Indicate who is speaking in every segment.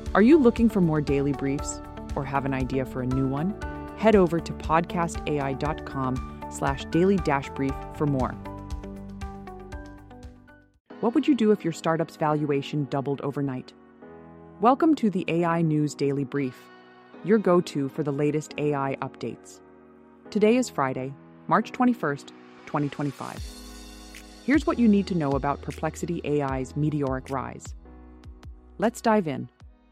Speaker 1: Are you looking for more daily briefs or have an idea for a new one? Head over to podcastai.com/daily-brief for more. What would you do if your startup's valuation doubled overnight? Welcome to the AI News Daily Brief, your go-to for the latest AI updates. Today is Friday, March 21st, 2025. Here's what you need to know about Perplexity AI's meteoric rise. Let's dive in.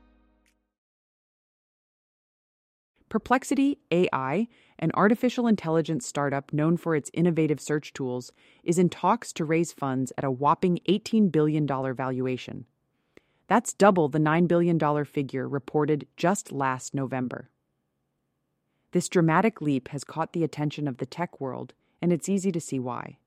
Speaker 1: Perplexity AI, an artificial intelligence startup known for its innovative search tools, is in talks to raise funds at a whopping $18 billion valuation. That's double the $9 billion figure reported just last November. This dramatic leap has caught the attention of the tech world, and it's easy to see why.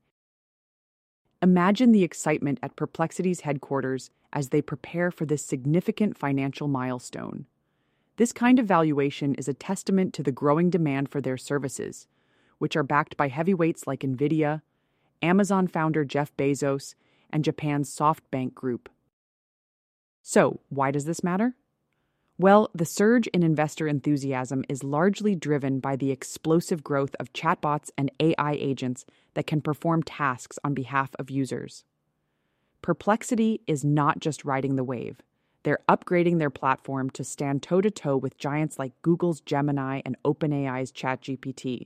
Speaker 1: Imagine the excitement at Perplexity's headquarters as they prepare for this significant financial milestone. This kind of valuation is a testament to the growing demand for their services, which are backed by heavyweights like NVIDIA, Amazon founder Jeff Bezos, and Japan's SoftBank Group. So, why does this matter? Well, the surge in investor enthusiasm is largely driven by the explosive growth of chatbots and AI agents that can perform tasks on behalf of users. Perplexity is not just riding the wave. They're upgrading their platform to stand toe-to-toe with giants like Google's Gemini and OpenAI's ChatGPT.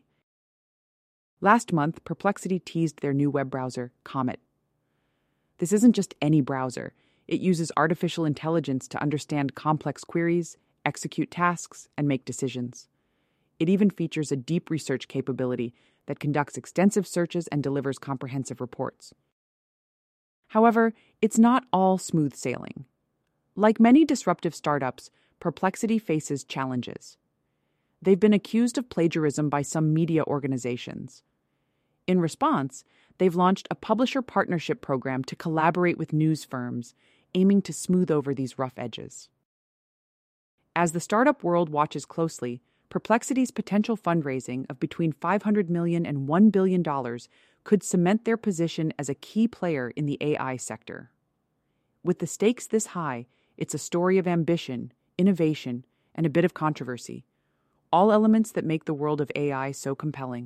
Speaker 1: Last month, Perplexity teased their new web browser, Comet. This isn't just any browser. It uses artificial intelligence to understand complex queries, execute tasks, and make decisions. It even features a deep research capability that conducts extensive searches and delivers comprehensive reports. However, it's not all smooth sailing. Like many disruptive startups, Perplexity faces challenges. They've been accused of plagiarism by some media organizations. In response, they've launched a publisher partnership program to collaborate with news firms, aiming to smooth over these rough edges. As the startup world watches closely, Perplexity's potential fundraising of between $500 million and $1 billion could cement their position as a key player in the AI sector. With the stakes this high, it's a story of ambition, innovation, and a bit of controversy, all elements that make the world of AI so compelling.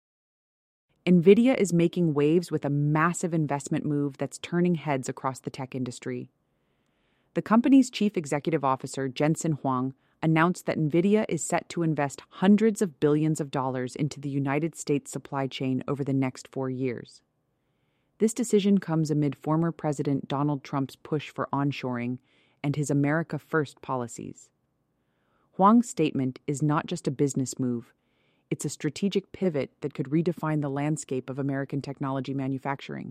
Speaker 1: NVIDIA is making waves with a massive investment move that's turning heads across the tech industry. The company's chief executive officer, Jensen Huang, announced that NVIDIA is set to invest hundreds of billions of dollars into the United States supply chain over the next 4 years. This decision comes amid former President Donald Trump's push for onshoring and his America First policies. Huang's statement is not just a business move. It's a strategic pivot that could redefine the landscape of American technology manufacturing.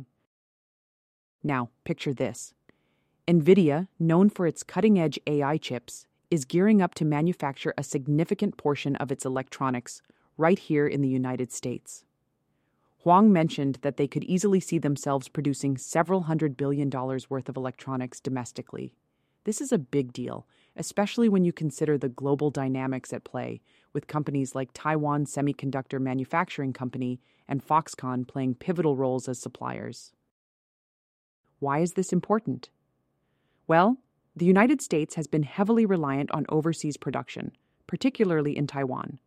Speaker 1: Now, picture this. NVIDIA, known for its cutting-edge AI chips, is gearing up to manufacture a significant portion of its electronics right here in the United States. Huang mentioned that they could easily see themselves producing several $100 billion worth of electronics domestically. This is a big deal, especially when you consider the global dynamics at play, with companies like Taiwan Semiconductor Manufacturing Company and Foxconn playing pivotal roles as suppliers. Why is this important? Well, the United States has been heavily reliant on overseas production, particularly in Taiwan.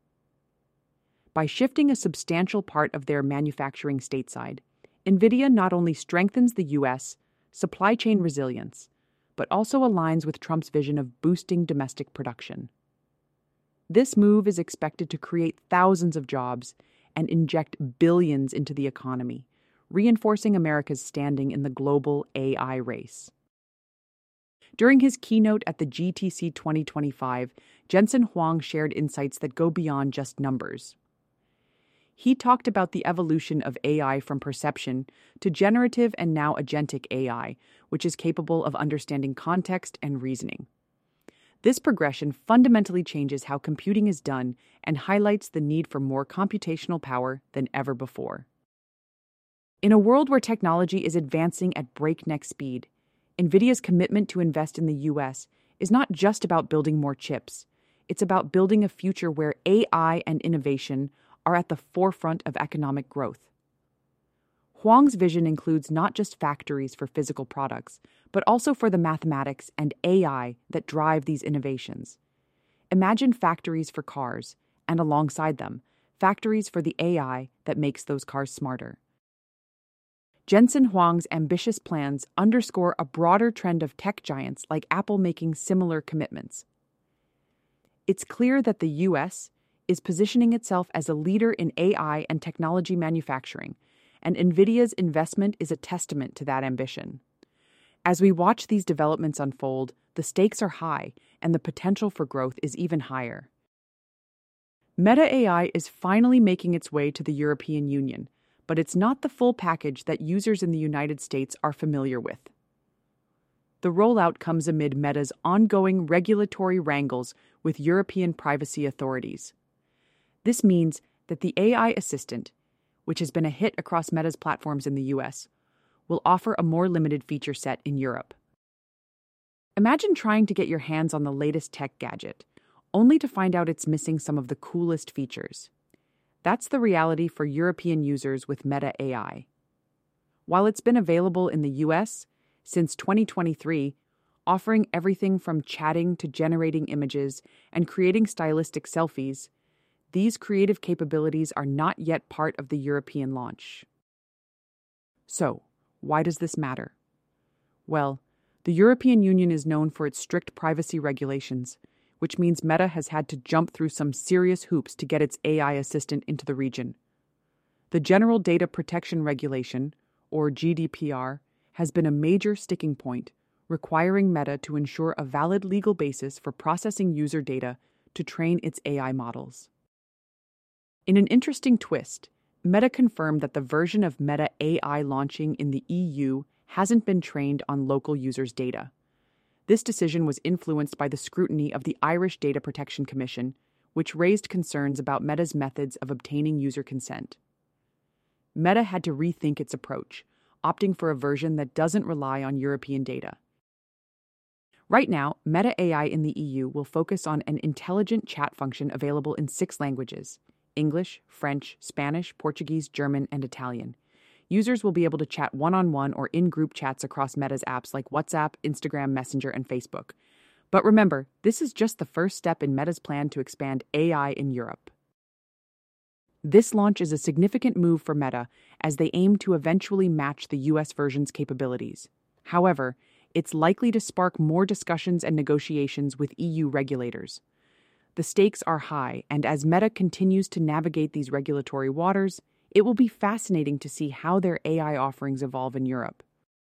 Speaker 1: By shifting a substantial part of their manufacturing stateside, NVIDIA not only strengthens the U.S. supply chain resilience, but also aligns with Trump's vision of boosting domestic production. This move is expected to create thousands of jobs and inject billions into the economy, reinforcing America's standing in the global AI race. During his keynote at the GTC 2025, Jensen Huang shared insights that go beyond just numbers. He talked about the evolution of AI from perception to generative and now agentic AI, which is capable of understanding context and reasoning. This progression fundamentally changes how computing is done and highlights the need for more computational power than ever before. In a world where technology is advancing at breakneck speed, NVIDIA's commitment to invest in the U.S. is not just about building more chips. It's about building a future where AI and innovation are at the forefront of economic growth. Huang's vision includes not just factories for physical products, but also for the mathematics and AI that drive these innovations. Imagine factories for cars, and alongside them, factories for the AI that makes those cars smarter. Jensen Huang's ambitious plans underscore a broader trend of tech giants like Apple making similar commitments. It's clear that the U.S. is positioning itself as a leader in AI and technology manufacturing, and NVIDIA's investment is a testament to that ambition. As we watch these developments unfold, the stakes are high, and the potential for growth is even higher. Meta AI is finally making its way to the European Union, but it's not the full package that users in the United States are familiar with. The rollout comes amid Meta's ongoing regulatory wrangles with European privacy authorities. This means that the AI assistant, which has been a hit across Meta's platforms in the US, will offer a more limited feature set in Europe. Imagine trying to get your hands on the latest tech gadget, only to find out it's missing some of the coolest features. That's the reality for European users with Meta AI. While it's been available in the US since 2023, offering everything from chatting to generating images and creating stylistic selfies, these creative capabilities are not yet part of the European launch. So, why does this matter? Well, the European Union is known for its strict privacy regulations, which means Meta has had to jump through some serious hoops to get its AI assistant into the region. The General Data Protection Regulation, or GDPR, has been a major sticking point, requiring Meta to ensure a valid legal basis for processing user data to train its AI models. In an interesting twist, Meta confirmed that the version of Meta AI launching in the EU hasn't been trained on local users' data. This decision was influenced by the scrutiny of the Irish Data Protection Commission, which raised concerns about Meta's methods of obtaining user consent. Meta had to rethink its approach, opting for a version that doesn't rely on European data. Right now, Meta AI in the EU will focus on an intelligent chat function available in 6 languages: English, French, Spanish, Portuguese, German, and Italian. Users will be able to chat one-on-one or in group chats across Meta's apps like WhatsApp, Instagram, Messenger, and Facebook. But remember, this is just the first step in Meta's plan to expand AI in Europe. This launch is a significant move for Meta as they aim to eventually match the US version's capabilities. However, it's likely to spark more discussions and negotiations with EU regulators. The stakes are high, and as Meta continues to navigate these regulatory waters, it will be fascinating to see how their AI offerings evolve in Europe.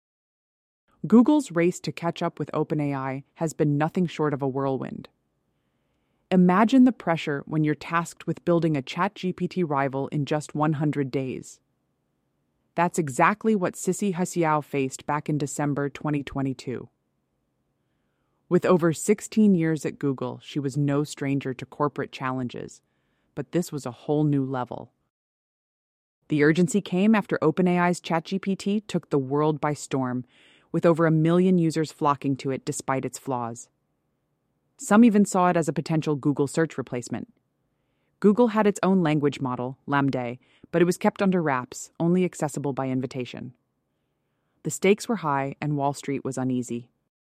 Speaker 1: Google's race to catch up with OpenAI has been nothing short of a whirlwind. Imagine the pressure when you're tasked with building a ChatGPT rival in just 100 days. That's exactly what Sisi Hsiao faced back in December 2022. With over 16 years at Google, she was no stranger to corporate challenges, but this was a whole new level. The urgency came after OpenAI's ChatGPT took the world by storm, with over 1 million users flocking to it despite its flaws. Some even saw it as a potential Google search replacement. Google had its own language model, LaMDA, but it was kept under wraps, only accessible by invitation. The stakes were high and Wall Street was uneasy.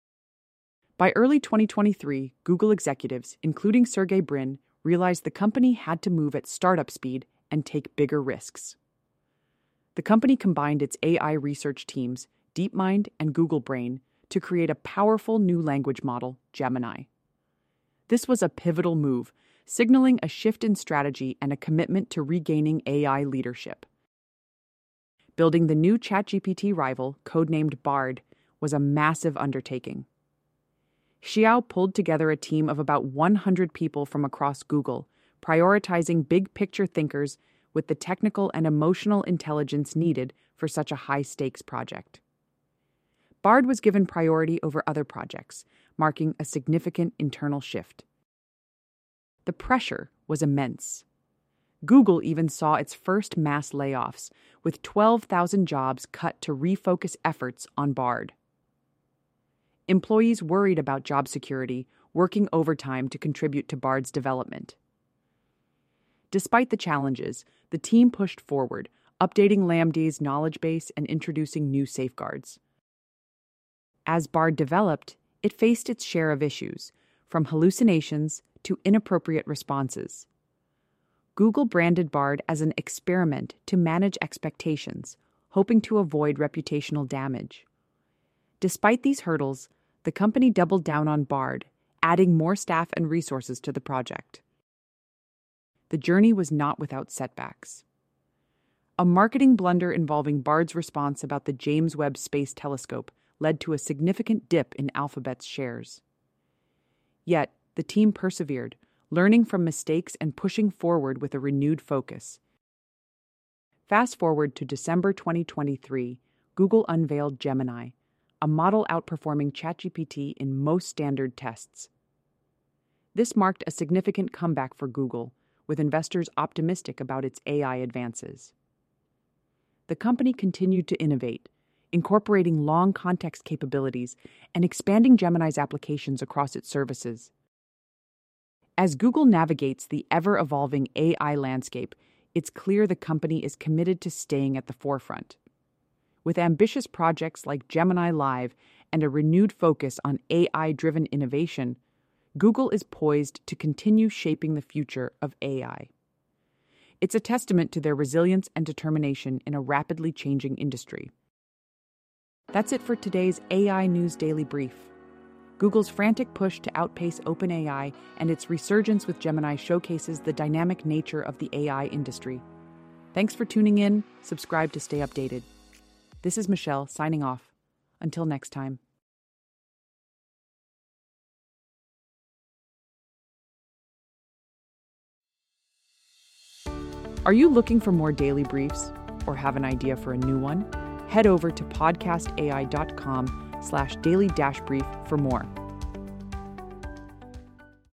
Speaker 1: By early 2023, Google executives, including Sergey Brin, realized the company had to move at startup speed and take bigger risks. The company combined its AI research teams, DeepMind and Google Brain, to create a powerful new language model, Gemini. This was a pivotal move, signaling a shift in strategy and a commitment to regaining AI leadership. Building the new ChatGPT rival, codenamed Bard, was a massive undertaking. Xiao pulled together a team of about 100 people from across Google, prioritizing big-picture thinkers with the technical and emotional intelligence needed for such a high-stakes project. Bard was given priority over other projects, marking a significant internal shift. The pressure was immense. Google even saw its first mass layoffs, with 12,000 jobs cut to refocus efforts on Bard. Employees worried about job security, working overtime to contribute to Bard's development. Despite the challenges, the team pushed forward, updating Lambda's knowledge base and introducing new safeguards. As Bard developed, it faced its share of issues, from hallucinations to inappropriate responses. Google branded Bard as an experiment to manage expectations, hoping to avoid reputational damage. Despite these hurdles, the company doubled down on Bard, adding more staff and resources to the project. The journey was not without setbacks. A marketing blunder involving Bard's response about the James Webb Space Telescope led to a significant dip in Alphabet's shares. Yet, the team persevered, learning from mistakes and pushing forward with a renewed focus. Fast forward to December 2023, Google unveiled Gemini, a model outperforming ChatGPT in most standard tests. This marked a significant comeback for Google, with investors optimistic about its AI advances. The company continued to innovate, incorporating long context capabilities and expanding Gemini's applications across its services. As Google navigates the ever-evolving AI landscape, it's clear the company is committed to staying at the forefront. With ambitious projects like Gemini Live and a renewed focus on AI-driven innovation, Google is poised to continue shaping the future of AI. It's a testament to their resilience and determination in a rapidly changing industry. That's it for today's AI News Daily Brief. Google's frantic push to outpace OpenAI and its resurgence with Gemini showcases the dynamic nature of the AI industry. Thanks for tuning in. Subscribe to stay updated. This is Michelle signing off. Until next time. Are you looking for more daily briefs or have an idea for a new one? Head over to podcastai.com/daily-brief for more.